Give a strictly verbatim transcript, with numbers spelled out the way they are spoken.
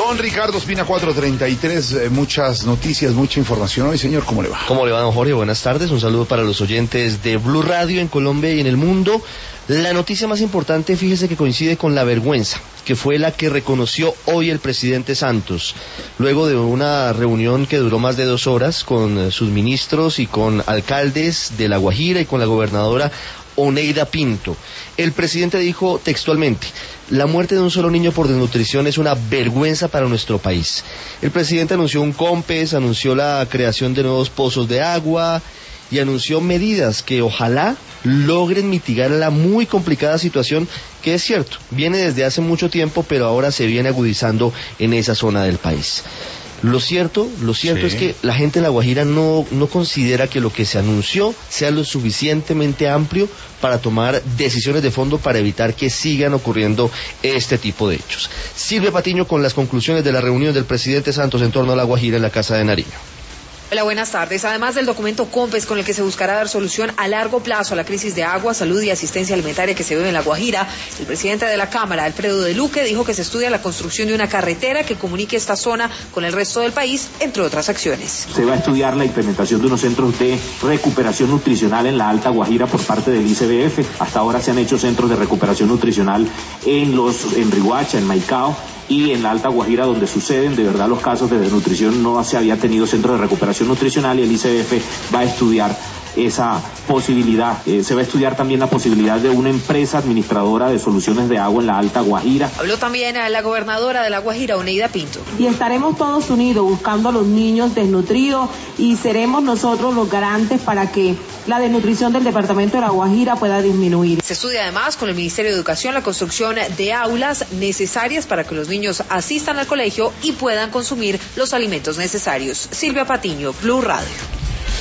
Don Ricardo Espina, cuatro treinta y tres, eh, muchas noticias, mucha información hoy, señor, ¿cómo le va? ¿Cómo le va, don Jorge? Buenas tardes, un saludo para los oyentes de Blue Radio en Colombia y en el mundo. La noticia más importante, fíjese que coincide con la vergüenza, que fue la que reconoció hoy el presidente Santos, luego de una reunión que duró más de dos horas con sus ministros y con alcaldes de La Guajira y con la gobernadora Oneida Pinto. El presidente dijo textualmente: la muerte de un solo niño por desnutrición es una vergüenza para nuestro país. El presidente anunció un COMPES, anunció la creación de nuevos pozos de agua y anunció medidas que ojalá logren mitigar la muy complicada situación que, es cierto, viene desde hace mucho tiempo, pero ahora se viene agudizando en esa zona del país. Lo cierto, lo cierto sí. es que la gente de La Guajira no, no considera que lo que se anunció sea lo suficientemente amplio para tomar decisiones de fondo para evitar que sigan ocurriendo este tipo de hechos. Silvia Patiño con las conclusiones de la reunión del presidente Santos en torno a La Guajira en la Casa de Nariño. Hola, buenas tardes. Además del documento COMPES con el que se buscará dar solución a largo plazo a la crisis de agua, salud y asistencia alimentaria que se vive en La Guajira, el presidente de la Cámara, Alfredo de Luque, dijo que se estudia la construcción de una carretera que comunique esta zona con el resto del país, entre otras acciones. Se va a estudiar la implementación de unos centros de recuperación nutricional en la Alta Guajira por parte del I C B F. Hasta ahora se han hecho centros de recuperación nutricional en los en Riohacha, en Maicao y en la Alta Guajira, donde suceden de verdad los casos de desnutrición. No se había tenido centro de recuperación nutricional y el I C B F va a estudiar esa posibilidad. Eh, se va a estudiar también la posibilidad de una empresa administradora de soluciones de agua en la Alta Guajira. Habló también a la gobernadora de La Guajira, Oneida Pinto. Y estaremos todos unidos buscando a los niños desnutridos y seremos nosotros los garantes para que la desnutrición del departamento de La Guajira pueda disminuir. Se estudia además con el Ministerio de Educación la construcción de aulas necesarias para que los niños asistan al colegio y puedan consumir los alimentos necesarios. Silvia Patiño, Blue Radio.